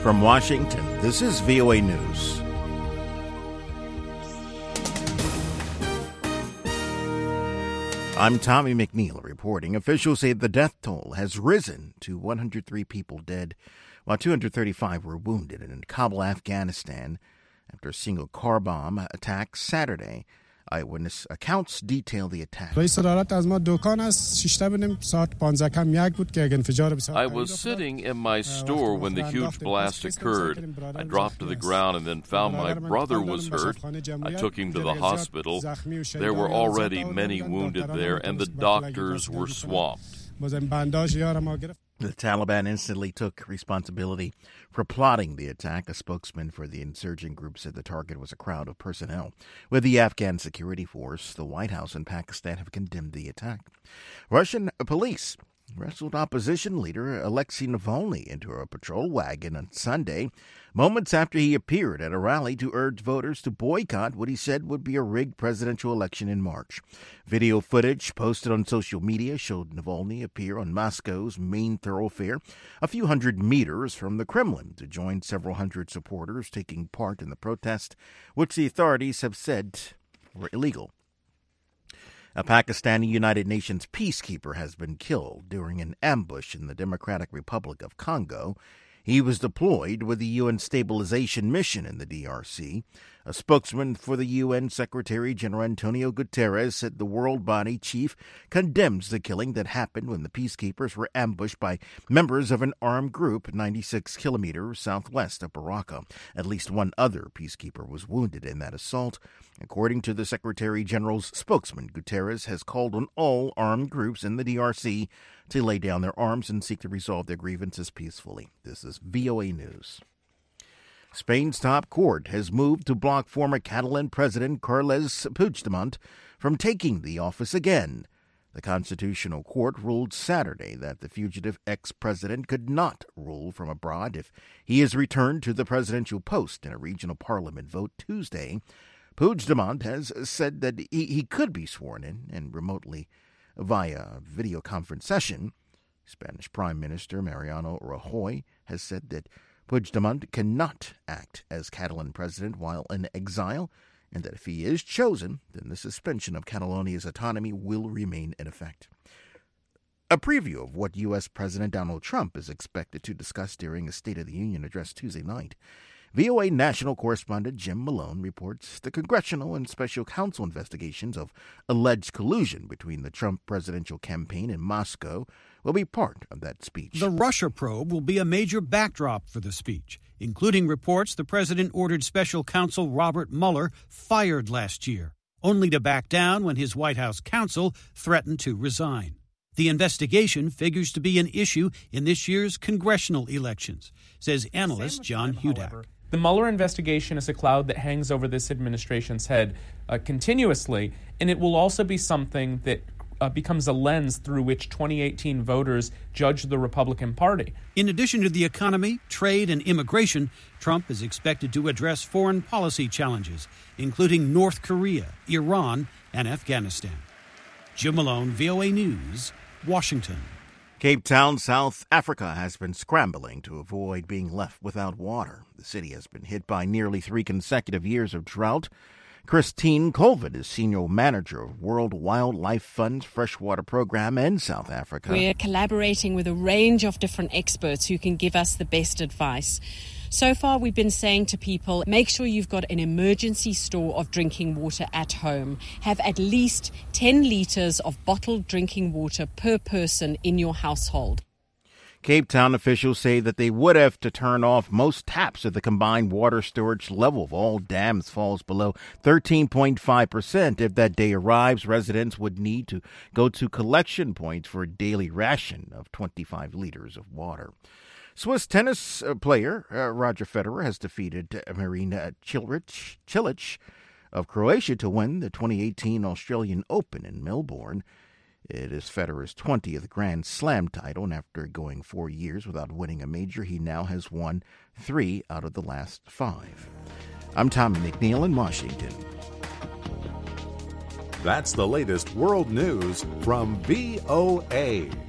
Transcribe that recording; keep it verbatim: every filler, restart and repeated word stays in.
From Washington, this is V O A News. I'm Tommy McNeil reporting. Officials say the death toll has risen to one hundred three people dead, while two hundred thirty-five were wounded in Kabul, Afghanistan, after a single car bomb attack Saturday. Eyewitness accounts detail the attack. I was sitting in my store when the huge blast occurred. I dropped to the ground and then found my brother was hurt. I took him to the hospital. There were already many wounded there, and the doctors were swamped. The Taliban instantly took responsibility for plotting the attack. A spokesman for the insurgent group said the target was a crowd of personnel with the Afghan security force. The White House and Pakistan have condemned the attack. Russian police wrestled opposition leader Alexei Navalny into a patrol wagon on Sunday, moments after he appeared at a rally to urge voters to boycott what he said would be a rigged presidential election in March. Video footage posted on social media showed Navalny appear on Moscow's main thoroughfare, a few hundred meters from the Kremlin, to join several hundred supporters taking part in the protest, which the authorities have said were illegal. A Pakistani United Nations peacekeeper has been killed during an ambush in the Democratic Republic of Congo. He was deployed with the U N Stabilization Mission in the D R C. A spokesman for the U N Secretary-General Antonio Guterres said the world body chief condemns the killing that happened when the peacekeepers were ambushed by members of an armed group ninety-six kilometers southwest of Baraka. At least one other peacekeeper was wounded in that assault. According to the Secretary-General's spokesman, Guterres has called on all armed groups in the D R C to lay down their arms and seek to resolve their grievances peacefully. This is V O A News. Spain's top court has moved to block former Catalan President Carles Puigdemont from taking the office again. The Constitutional Court ruled Saturday that the fugitive ex-president could not rule from abroad if he is returned to the presidential post in a regional parliament vote Tuesday. Puigdemont has said that he, he could be sworn in and remotely via video conference session. Spanish Prime Minister Mariano Rajoy has said that Puigdemont cannot act as Catalan president while in exile, and that if he is chosen, then the suspension of Catalonia's autonomy will remain in effect. A preview of what U S. President Donald Trump is expected to discuss during a State of the Union address Tuesday night. V O A national correspondent Jim Malone reports the congressional and special counsel investigations of alleged collusion between the Trump presidential campaign and Moscow will be part of that speech. The Russia probe will be a major backdrop for the speech, including reports the president ordered special counsel Robert Mueller fired last year, only to back down when his White House counsel threatened to resign. The investigation figures to be an issue in this year's congressional elections, says analyst John Hudak. The Mueller investigation is a cloud that hangs over this administration's head uh, continuously, and it will also be something that uh, becomes a lens through which twenty eighteen voters judge the Republican Party. In addition to the economy, trade, and immigration, Trump is expected to address foreign policy challenges, including North Korea, Iran, and Afghanistan. Jim Malone, V O A News, Washington. Cape Town, South Africa, has been scrambling to avoid being left without water. The city has been hit by nearly three consecutive years of drought. Christine Colvin is senior manager of World Wildlife Fund's freshwater program in South Africa. We're collaborating with a range of different experts who can give us the best advice. So far, we've been saying to people, make sure you've got an emergency store of drinking water at home. Have at least ten litres of bottled drinking water per person in your household. Cape Town officials say that they would have to turn off most taps if the combined water storage level of all dams falls below thirteen point five percent. If that day arrives, residents would need to go to collection points for a daily ration of twenty-five liters of water. Swiss tennis player uh, Roger Federer has defeated uh, Marina Cilic, Cilic of Croatia to win the twenty eighteen Australian Open in Melbourne. It is Federer's twentieth Grand Slam title, and after going four years without winning a major, he now has won three out of the last five. I'm Tommy McNeil in Washington. That's the latest world news from V O A.